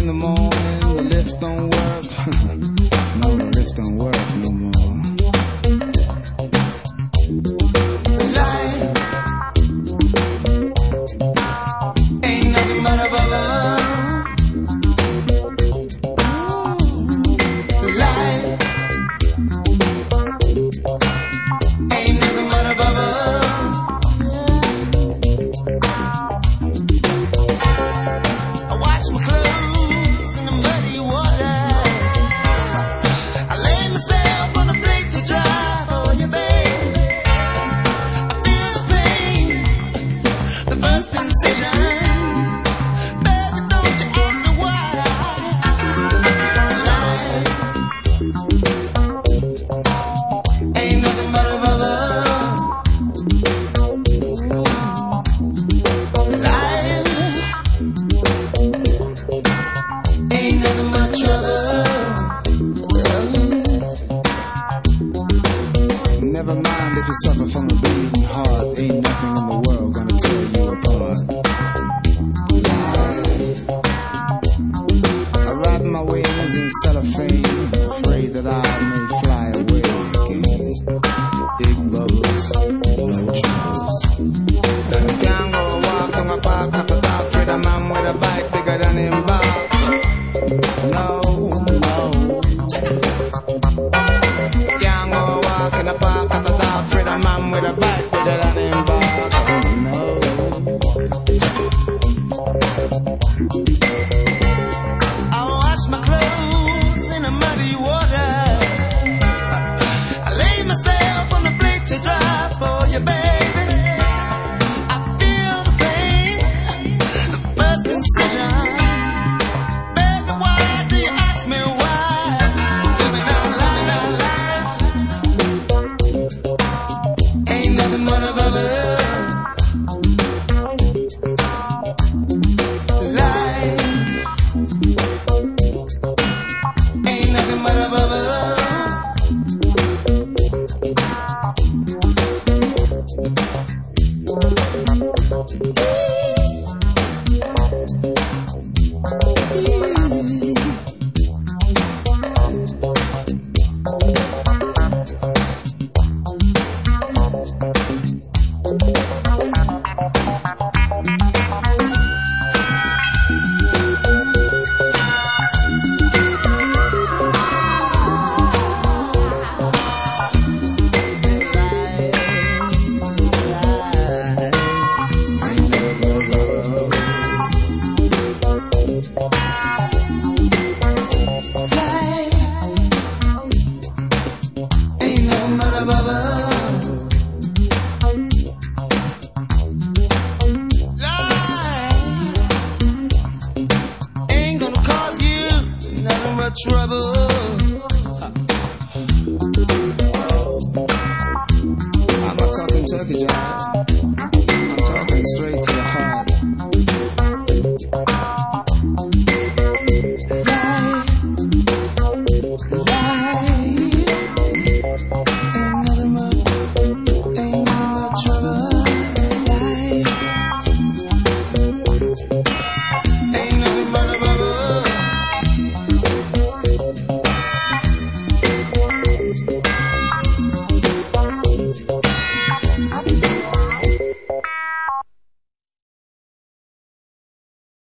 the morning, the lift don't work. No, the lift don't work no more. Life ain't nothing but a bubble. Life ain't nothing but a bubble. I wash my clothes in the muddy waters. I lay myself on the plate to dry for you, babe. I feel the pain, the first incision. Baby, don't you ask me why. Life ain't nothing but a bubble. Life ain't nothing but trouble. Never mind if you suffer from a bleeding heart. Ain't nothing in the world gonna tear you apart. I wrap my wings in cellophane, afraid that I may fly away again. Big bubbles, no troubles. Can't go walk on my park after dark. Afraid a man with a bike bigger than him back. No, no. Can't go walk in the park after dark. Afraid a man with a bike bigger than him back. No. I wash my clothes in the muddy waters. I lay myself on the plate to dry for you, baby. I feel the pain, the first incision. Baby, why do you ask me why? Tell me now, ain't nothing but a bubble. Life ain't nothing but a bubble. Ain't nothing but a bubble. Life ain't gonna cause you nothing but trouble. I'm not talking turkey, John. I'm talking straight to the heart.